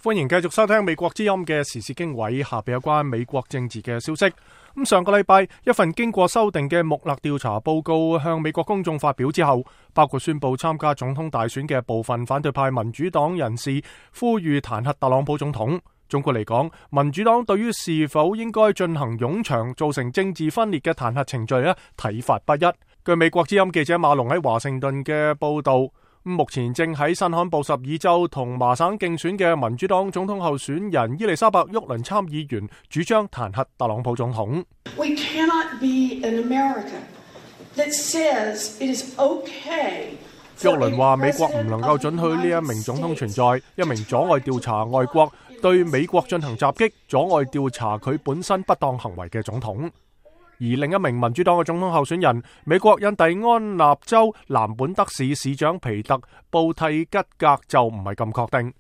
歡迎繼續收聽美國之音嘅時事經緯，下邊有關美國政治嘅消息。上個禮拜，一份經過修訂嘅穆勒調查報告向美國公眾發表之後，包括宣布參加總統大選嘅部分反對派民主黨人士呼籲彈劾特朗普總統。總括嚟講，民主黨對於是否應該進行冗長造成政治分裂嘅彈劾程序睇法不一。據美國之音記者馬龍喺華盛頓嘅報道，目前正喺新罕布什爾州同麻省競選嘅民主黨總統候選人伊麗莎白·沃倫參議員主張彈劾特朗普總統。 We cannot be an America that says it is okay。 沃倫話：美國唔能夠准許呢一名總統存在，一名阻礙調查外國對美國進行襲擊、阻礙調查佢本身不當行為嘅總統。而另一名民主黨嘅總統候選人，美國印第安納州南本德市市長皮特·布蒂吉格就唔係咁確定。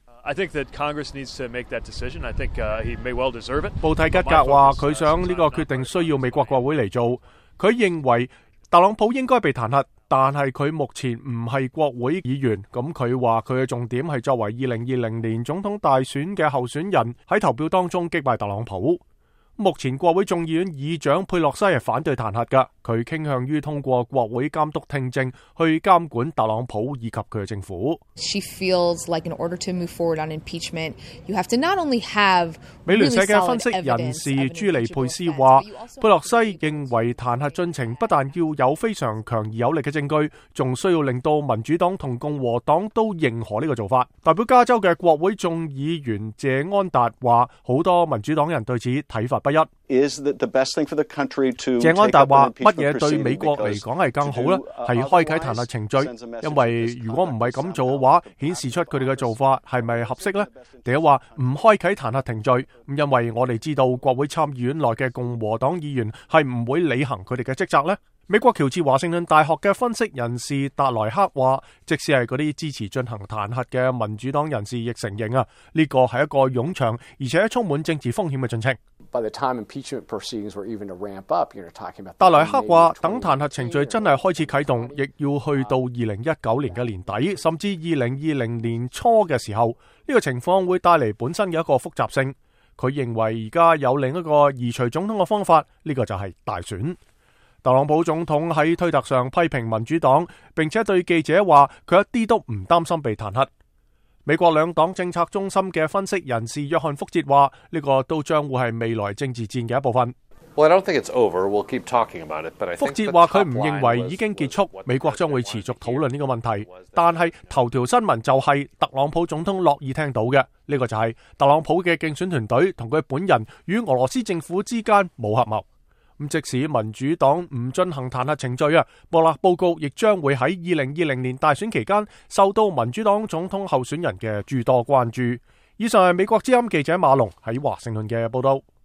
布蒂吉格話：佢想呢個決定需要美國國會嚟做。佢認為特朗普應該被彈劾，但係佢目前唔係國會議員。咁佢話佢嘅重點係作為2020年總統大選嘅候選人喺投票當中擊敗特朗普。目前國會眾議院議長佩洛西係反對彈劾㗎，佢傾向於通過國會監督聽證去監管特朗普以及佢嘅政府。 She feels like in order to move forward on impeachment, you have to not only have 美聯社嘅分析人士朱利佩斯話，佩洛西認為彈劾進程不但要有非常強而有力嘅證據，仲需要令到民主黨同共和黨都認可呢個做法。代表加州嘅國會眾議員謝安達話，好多民主黨人對此睇法不一。謝安達話：乜嘢對美國嚟講係更好呢？係開啟彈劾程序，因為如果唔係咁做嘅話，顯示出佢哋嘅做法係咪合適呢？定係話唔開啟彈劾程序，因為我哋知道國會參議院內嘅共和黨議員係唔會履行佢哋嘅職責呢？美國喬治華盛頓大學嘅分析人士達萊克話，即使係嗰啲支持進行彈劾嘅民主黨人士亦承認呢個係一個冗長而且充滿政治風險嘅進程。達萊克話，等彈劾程序真係開始啟動，亦要去到2019年嘅年底，甚至2020年初嘅時候，呢個情況會帶嚟本身嘅一個複雜性。佢認為而家有另一個移除總統嘅方法，呢個就係大選。特朗普總統喺推特上批評民主黨，並且對記者話佢一啲都唔擔心被彈劾。美國兩黨政策中心嘅分析人士約翰福哲話，呢個都將會係未來政治戰嘅一部分。福哲話佢唔認為已經結束，美國將會持續討論呢個問題。但係頭條新聞就係特朗普總統樂意聽到嘅，呢個就係特朗普嘅競選團隊同佢本人與俄羅斯政府之間冇合謀。即使民主黨唔進行彈劾程序穆勒報告亦將會喺2020年大選期間受到民主黨總統候選人嘅諸多關注。以上係美國之音記者馬龍喺華盛頓嘅報道。